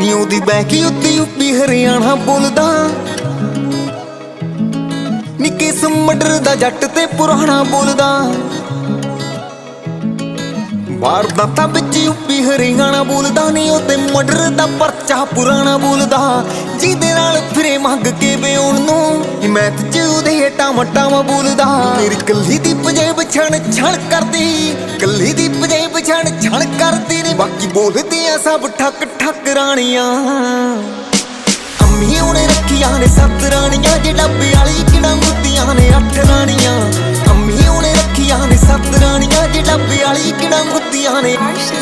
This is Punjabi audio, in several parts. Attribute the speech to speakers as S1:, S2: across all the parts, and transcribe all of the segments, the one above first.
S1: ਨੀ ਉਹਦੀ ਬੈਕੀ ਉੱਤੇ ਯੂਪੀ ਹਰਿਆਣਾ ਬੋਲਦਾ। ਨੀ ਕਿਸ ਮਰਡਰ ਦਾ ਜੱਟ ਤੇ ਪੁਰਾਣਾ ਬੋਲਦਾ। ਵਾਰਦਾਤਾਂ ਵਿੱਚ ਯੂਪੀ ਹਰਿਆਣਾ ਬੋਲਦਾ। ਨੀ ਉਹਦੇ ਮਰਡਰ ਦਾ ਪਰਚਾ ਪੁਰਾਣਾ ਬੋਲਦਾ। ਜਿਹਦੇ ਨਾਲ ਫਿਰੇ ਮੰਗ ਕੇ ਵਿਆਉਣ ਨੂੰ ਮੈਥ ਚ ਉਹਦੇ ਟਾਮਾ ਬੋਲਦਾ। ਮੇਰੀ ਕੱਲੀ ਦੀ ਪਜੇਬ ਛਣ ਛਣ ਕਰਦੀ, ਕੱਲੀ ਦੀ ਪਜੇਬ ਛਣ ਛਣ ਕਰਦੀ ਨੀ ਬਾਕੀ ਬੋਲਦੀਆਂ ਸਭ ਠੱਕ ਠੱਕ ਰਾਣੀਆਂ। ਅੰਮੀ ਉਹਨੇ ਰੱਖੀਆਂ ਨੇ 7 ਰਾਣੀਆਂ, ਜੇ ਡੱਬੇ ਵਾਲੀ ਕਿਹੜਾ ਮੁੱਦੀਆਂ ਨੇ 8 ਰਾਣੀਆਂ। ਅੰਮੀ ਉਹਨੇ ਰੱਖੀਆਂ ਨੇ 7 ਰਾਣੀਆਂ, ਜੇ ਡੱਬੇ ਵਾਲੀ ਕਿਹੜਾ ਮੁੱਦੀਆਂ ਨੇ।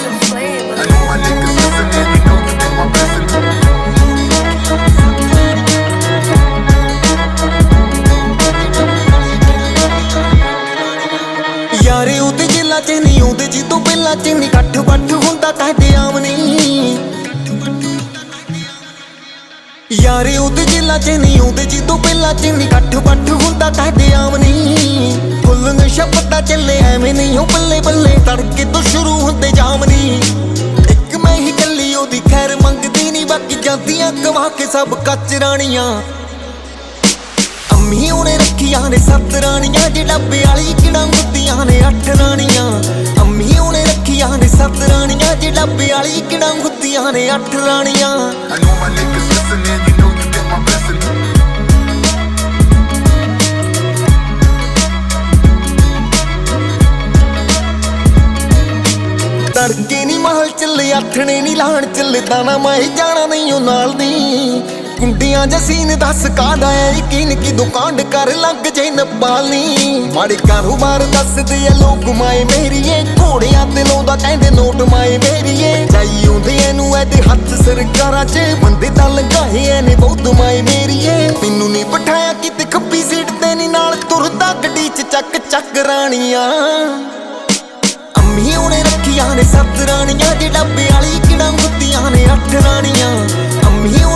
S1: ਯਾਰੇ ਉਹਦੇ ਜੇਲਾਂ ਚ ਨਹੀਂ ਆਉਂਦੇ ਜਦੋਂ ਪਹਿਲਾਂ ਚ ਨਹੀਂ ਇਕੱਠ ਬੱਠ ਹੁੰਦਾ ਕਹਦੇ ਆਮ ਨਹੀਂ। ਯਾਰੇ ਉਹਦੇ ਜੇਲਾਂ ਚ ਨਹੀਂ ਆਉਂਦੇ ਜਦੋਂ ਪਹਿਲਾਂ ਚ ਨਹੀਂ ਇਕੱਠ ਬੱਠ ਹੁੰਦਾ ਕਹਦੇ ਆਮ ਨਹੀਂ। ਫੁੱਲ ਨਸ਼ਾ ਪਤਾ ਚੱਲੇ ਐਵੇਂ ਨਹੀਂ ਉਹ ਬੱਲੇ ਬੱਲੇ ਤੜਕੇ ਤੋਂ ਸ਼ੁਰੂ ਹੁੰਦੇ ਜਾਮ ਨਹੀਂ। ਇੱਕ ਮੈਂ ਹੀ ਕੱਲੀ ਉਹਦੀ ਖੈਰ ਮੰਗਦੀ ਨਹੀਂ ਬਾਕੀ ਜਾਂਦੀਆਂ ਕਮਾ ਕੇ ਸਭ ਕੱਚ ਰਾਣੀਆਂ। ਅੰਮੀ ਉਹਨੇ ਰੱਖੀਆਂ ਨੇ 7 ਰਾਣੀਆਂ, ਜੇ ਡੱਬੇ ਵਾਲੀ ਕਿਹੜਾ ਮੁੱਦੀਆਂ ਨੇ 8 ਰਾਣੀਆਂ। ਅੰਮੀ ਉਹਨੇ ਰੱਖੀਆਂ ਨੇ 7 ਰਾਣੀਆਂ, ਜੇ ਡੱਬੇ ਵਾਲੀ ਕਿਹੜਾ ਮੁੱਦੀਆਂ ਨੇ 8 ਰਾਣੀਆਂ। ਤੜਕੇ ਨੀ ਮਹਲ ਚੱਲੇ ਆਥਣੇ ਨੀ ਲਾਣ ਚੱਲੇ ਦਾਣਾ ਮੈਂ ਜਾਣਾ ਨਹੀਂ ਉਹ ਨਾਲ ਦੀ। ਕੁੰਡੀਆਂ ਜਸੀਨ ਦੱਸ ਕਾਹਦਾ ਐ ਯਕੀਨ ਕਿ ਦੁਕਾਨ ਕਰ ਲੱਗ ਜੇ ਨਪਾਲੀ। ਮਾੜੇ ਕਾਰੋਬਾਰ ਦੱਸਦੇ ਆ ਲੋਕ ਮਾਏ ਮੇਰੀਏ, ਘੋੜਿਆਂ ਤੇ ਲਾਉਂਦਾ ਕਹਿੰਦੇ ਨੋਟ ਮਾਏ ਮੇਰੀਏ। ਜਾਈ ਆਉਂਦੇ ਇਹਨੂੰ ਇਹਦੇ ਹੱਥ ਸਰਕਾਰਾਂ ਚ, ਬੰਦੇ ਤਾਂ ਲਗਾਏ ਐ ਨੇ ਬਹੁਤ ਮਾਏ ਮੇਰੀਏ। ਮੈਨੂੰ ਨੀ ਬਿਠਾਇਆ ਕਿਤੇ ਖੱਬੀ ਸੀਟ ਤੇ ਨੀ ਨਾਲ ਤੁਰਦਾ ਗੱਡੀ ਚ ਚੱਕ ਚੱਕ ਰਾਣੀਆਂ। ਅੰਮੀ ਉਹਨੇ ਰੱਖੀਆਂ ਨੇ 7 ਰਾਣੀਆਂ, ਜੇ ਡੱਬੇ ਵਾਲੀ ਕਿਹੜਾ ਮੁੱਦੀਆਂ ਨੇ 8 ਰਾਣੀਆਂ। ਅੰਮੀ